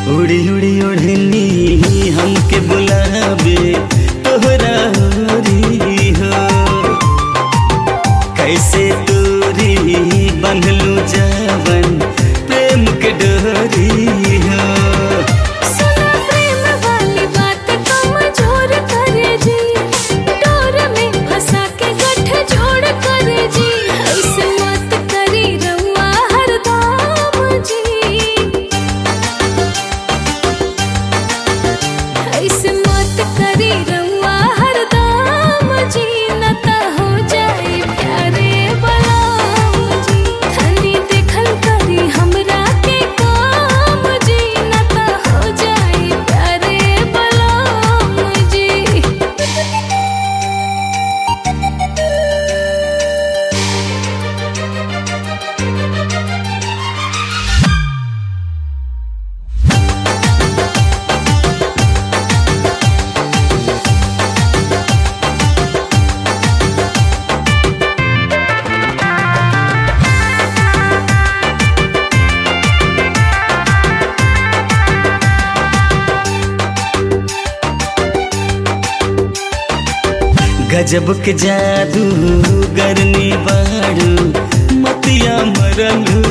उड़ी उड़ी ओढ़नी हमके बुलावे तोहरा ओरी हो। कैसे तोरी बंधलू जावन प्रेम के डोरी हो। सुना प्रेम वाली बात कमजोर करे जी, डोर में फंसा के गठजोड़ करे जी। ऐसे मत करी रउआ हरदम जी, ऐसे मत करी रउआ हरदम जी, न त हो जाए प्यारे बलम जी। धनी देखल करी हमरा के काम जी, न त हो जाए प्यारे बलम जी। गजब के जादू गरनी बाड़ू मतिया मरलू